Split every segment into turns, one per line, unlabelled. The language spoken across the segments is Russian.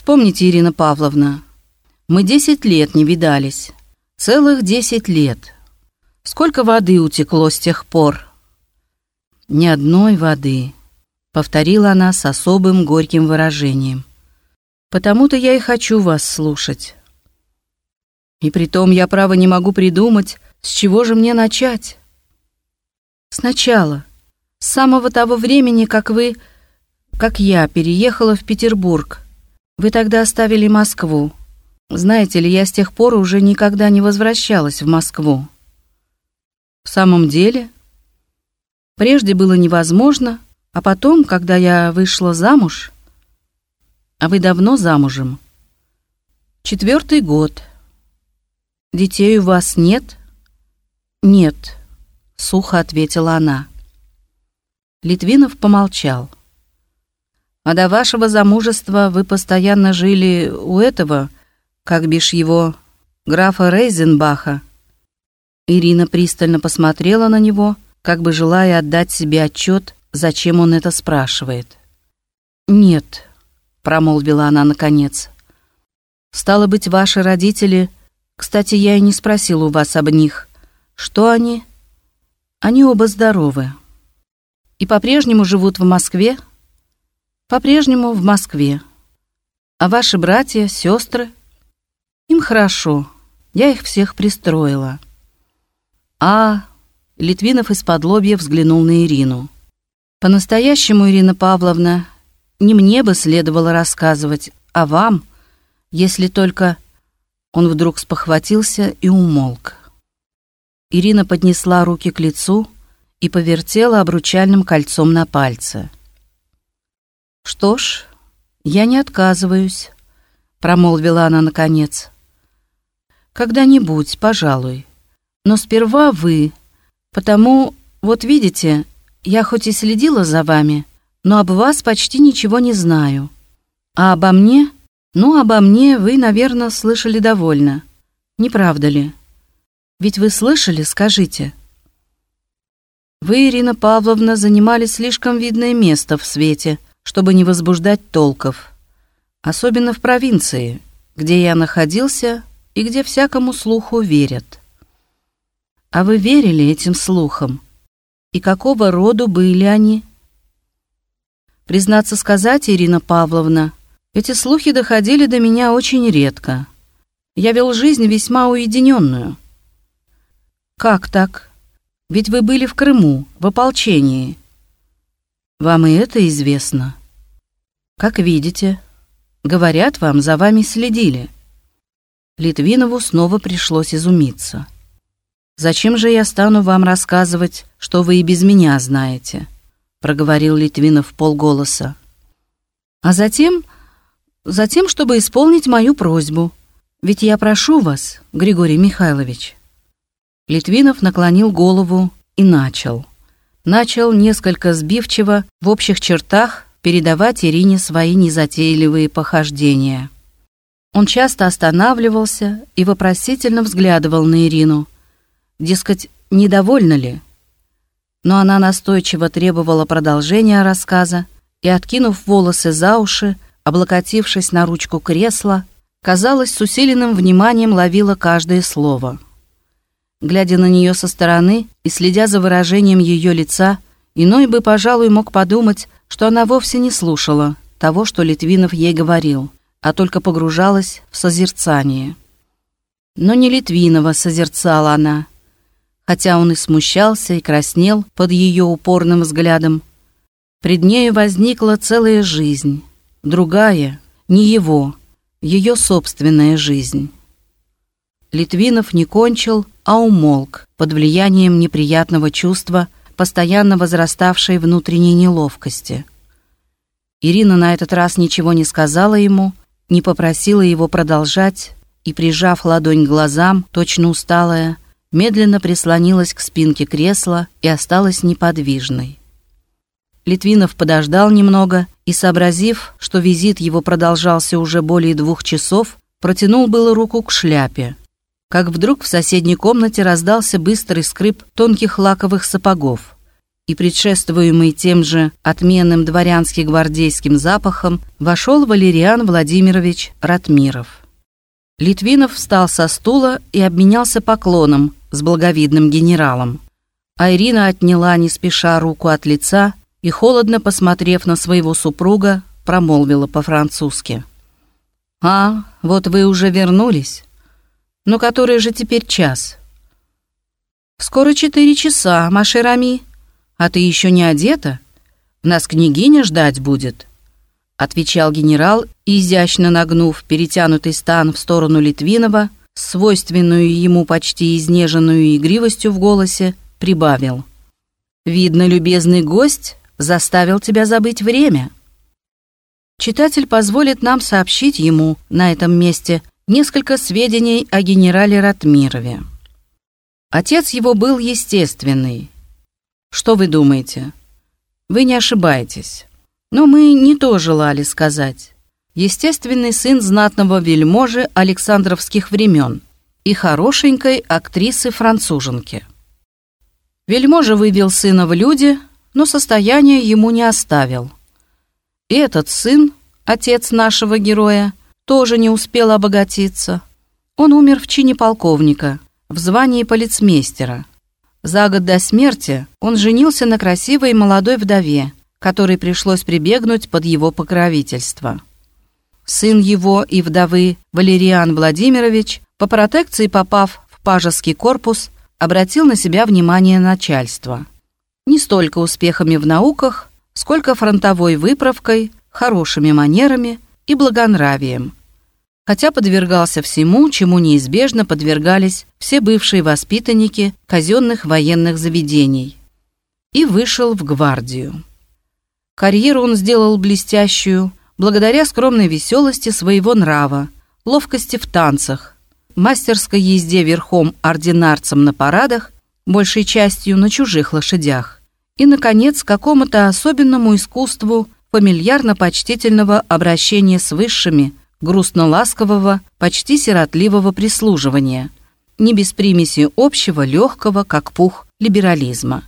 Вспомните, Ирина Павловна, мы 10 лет не видались. Целых 10 лет. Сколько воды утекло с тех пор?» «Ни одной воды», — повторила она с особым горьким выражением. «Потому-то я и хочу вас слушать. И притом я, право, не могу придумать, с чего же мне начать. Сначала, с самого того времени, как я переехала в Петербург. Вы тогда оставили Москву. Знаете ли, я с тех пор уже никогда не возвращалась в Москву». «В самом деле? Прежде было невозможно, а потом, когда я вышла замуж...» «А вы давно замужем?» «4-й год». «Детей у вас нет?» «Нет», — сухо ответила она. Литвинов помолчал. «А до вашего замужества вы постоянно жили у этого, как бишь его, графа Рейзенбаха?» Ирина пристально посмотрела на него, как бы желая отдать себе отчет, зачем он это спрашивает. «Нет», — промолвила она наконец. «Стало быть, ваши родители... Кстати, я и не спросила у вас об них. Что они?» «Они оба здоровы. И по-прежнему живут в Москве?» «По-прежнему в Москве. А ваши братья, сестры?» «Им хорошо. Я их всех пристроила». Литвинов из-подлобья взглянул на Ирину. «По-настоящему, Ирина Павловна, не мне бы следовало рассказывать, а вам, если только...» Он вдруг спохватился и умолк. Ирина поднесла руки к лицу и повертела обручальным кольцом на пальце. «Что ж, я не отказываюсь», — промолвила она наконец. «Когда-нибудь, пожалуй. Но сперва вы, потому, вот видите, я хоть и следила за вами, но об вас почти ничего не знаю. А обо мне? Ну, обо мне вы, наверное, слышали довольно. Не правда ли? Ведь вы слышали, скажите?» «Вы, Ирина Павловна, занимали слишком видное место в свете, чтобы не возбуждать толков. Особенно в провинции, где я находился и где всякому слуху верят. А вы верили этим слухам? И какого роду были они?» «Признаться сказать, Ирина Павловна, эти слухи доходили до меня очень редко. Я вел жизнь весьма уединенную». «Как так? Ведь вы были в Крыму, в ополчении». «Вам и это известно?» «Как видите. Говорят, вам за вами следили». Литвинову снова пришлось изумиться. «Зачем же я стану вам рассказывать, что вы и без меня знаете?» — проговорил Литвинов вполголоса. «А затем, чтобы исполнить мою просьбу. Ведь я прошу вас, Григорий Михайлович». Литвинов наклонил голову и начал несколько сбивчиво, в общих чертах, передавать Ирине свои незатейливые похождения. Он часто останавливался и вопросительно взглядывал на Ирину, дескать, недовольна ли? Но она настойчиво требовала продолжения рассказа и, откинув волосы за уши, облокотившись на ручку кресла, казалось, с усиленным вниманием ловила каждое слово. Глядя на нее со стороны и следя за выражением ее лица, иной бы, пожалуй, мог подумать, что она вовсе не слушала того, что Литвинов ей говорил, а только погружалась в созерцание. Но не Литвинова созерцала она, хотя он и смущался, и краснел под ее упорным взглядом. Пред нею возникла целая жизнь, другая, не его, ее собственная жизнь. Литвинов не кончил, а умолк под влиянием неприятного чувства, постоянно возраставшей внутренней неловкости. Ирина на этот раз ничего не сказала ему, не попросила его продолжать и, прижав ладонь к глазам, точно усталая, медленно прислонилась к спинке кресла и осталась неподвижной. Литвинов подождал немного и, сообразив, что визит его продолжался уже более 2 часов, протянул было руку к шляпе, как вдруг в соседней комнате раздался быстрый скрип тонких лаковых сапогов, и, предшествуемый тем же отменным дворянски-гвардейским запахом, вошел Валериан Владимирович Ратмиров. Литвинов встал со стула и обменялся поклоном с благовидным генералом. А Ирина отняла не спеша руку от лица и, холодно посмотрев на своего супруга, промолвила по-французски: «А, вот вы уже вернулись. Но который же теперь час?» «Скоро 4 часа, ма шер ами. А ты еще не одета? Нас княгиня ждать будет», — отвечал генерал, изящно нагнув перетянутый стан в сторону Литвинова, свойственную ему почти изнеженную игривостью в голосе, прибавил: «Видно, любезный гость заставил тебя забыть время». Читатель позволит нам сообщить ему на этом месте несколько сведений о генерале Ратмирове. Отец его был естественный. Что вы думаете? Вы не ошибаетесь. Но мы не то желали сказать. Естественный сын знатного вельможи Александровских времен и хорошенькой актрисы-француженки. Вельможа вывел сына в люди, но состояние ему не оставил. И этот сын, отец нашего героя, тоже не успел обогатиться. Он умер в чине полковника, в звании полицмейстера. За год до смерти он женился на красивой молодой вдове, которой пришлось прибегнуть под его покровительство. Сын его и вдовы Валериан Владимирович, по протекции попав в пажеский корпус, обратил на себя внимание начальства. Не столько успехами в науках, сколько фронтовой выправкой, хорошими манерами и благонравием, хотя подвергался всему, чему неизбежно подвергались все бывшие воспитанники казенных военных заведений, и вышел в гвардию. Карьеру он сделал блестящую, благодаря скромной веселости своего нрава, ловкости в танцах, мастерской езде верхом ординарцем на парадах, большей частью на чужих лошадях, и, наконец, какому-то особенному искусству фамильярно-почтительного обращения с высшими, грустно-ласкового, почти сиротливого прислуживания, не без примеси общего, легкого, как пух, либерализма.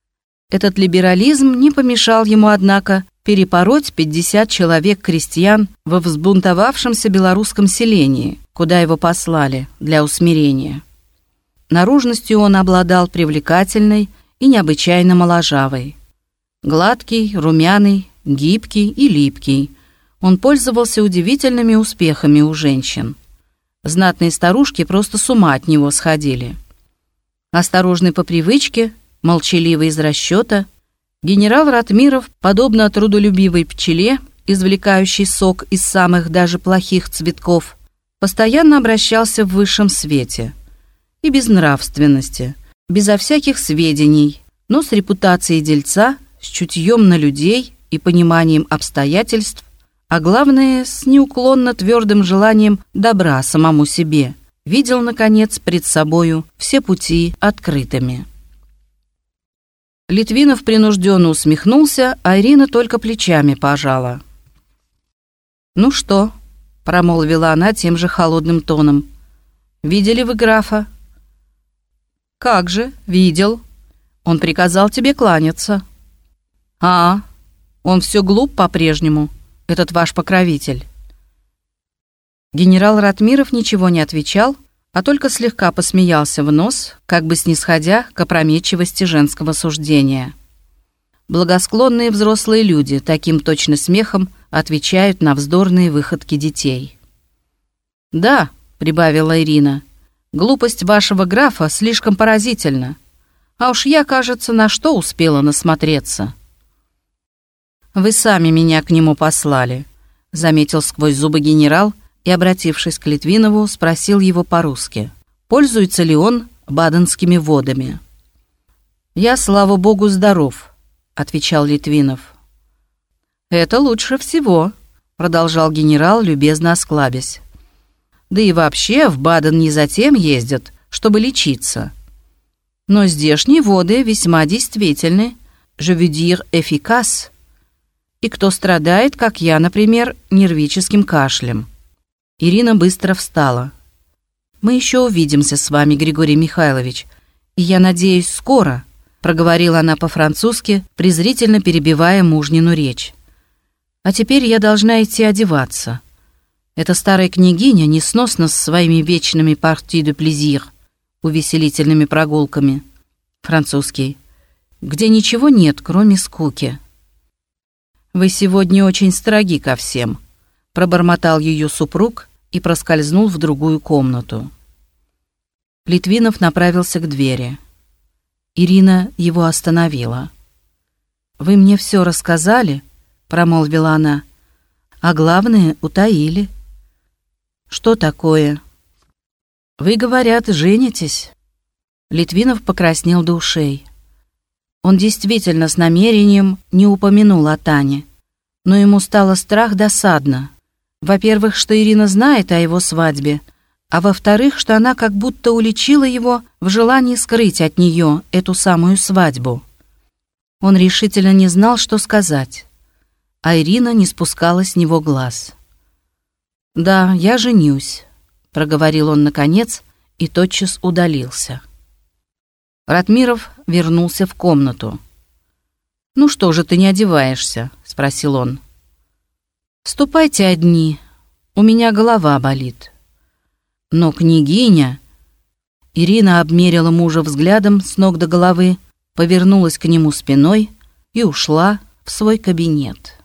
Этот либерализм не помешал ему, однако, перепороть 50 человек крестьян во взбунтовавшемся белорусском селении, куда его послали для усмирения. Наружностью он обладал привлекательной и необычайно моложавой. Гладкий, румяный, гибкий и липкий, он пользовался удивительными успехами у женщин. Знатные старушки просто с ума от него сходили. Осторожный по привычке, молчаливый из расчета, генерал Ратмиров, подобно трудолюбивой пчеле, извлекающей сок из самых даже плохих цветков, постоянно обращался в высшем свете и без нравственности, безо всяких сведений, но с репутацией дельца, с чутьем на людей и пониманием обстоятельств, а главное, с неуклонно твердым желанием добра самому себе, видел, наконец, пред собою все пути открытыми. Литвинов принужденно усмехнулся, а Ирина только плечами пожала. «Ну что?» — промолвила она тем же холодным тоном. «Видели вы графа?» «Как же, видел. Он приказал тебе кланяться». «А, он все глуп по-прежнему, этот ваш покровитель». Генерал Ратмиров ничего не отвечал, а только слегка посмеялся в нос, как бы снисходя к опрометчивости женского суждения. Благосклонные взрослые люди таким точно смехом отвечают на вздорные выходки детей. «Да», — прибавила Ирина, — «глупость вашего графа слишком поразительна, а уж я, кажется, на что успела насмотреться». «Вы сами меня к нему послали», — заметил сквозь зубы генерал, и, обратившись к Литвинову, спросил его по-русски, пользуется ли он баденскими водами. «Я, слава богу, здоров», — отвечал Литвинов. «Это лучше всего», — продолжал генерал, любезно осклабясь. «Да и вообще в Баден не затем ездят, чтобы лечиться. Но здешние воды весьма действительны, je veux dire efficace. И кто страдает, как я, например, нервическим кашлем». Ирина быстро встала. «Мы еще увидимся с вами, Григорий Михайлович, и, я надеюсь, скоро. проговорила она по-французски, презрительно перебивая мужнину речь. «А теперь я должна идти одеваться. Эта старая княгиня несносна с своими вечными parties de plaisir, увеселительными прогулками. Французский. Где ничего нет, кроме скуки». «Вы сегодня очень строги ко всем», — пробормотал ее супруг и проскользнул в другую комнату. Литвинов направился к двери. Ирина его остановила. «Вы мне все рассказали?» — промолвила она. «А главное, утаили». «Что такое?» «Вы, говорят, женитесь?» Литвинов покраснел до ушей. Он действительно с намерением не упомянул о Тане, но ему стало страх-досадно. Во-первых, что Ирина знает о его свадьбе, а во-вторых, что она как будто уличила его в желании скрыть от нее эту самую свадьбу. Он решительно не знал, что сказать, а Ирина не спускала с него глаз. «Да, я женюсь», — проговорил он наконец и тотчас удалился. Ратмиров вернулся в комнату. «Ну что же ты не одеваешься?» — спросил он. «Ступайте одни, у меня голова болит». «Но княгиня...» Ирина обмерила мужа взглядом с ног до головы, повернулась к нему спиной и ушла в свой кабинет.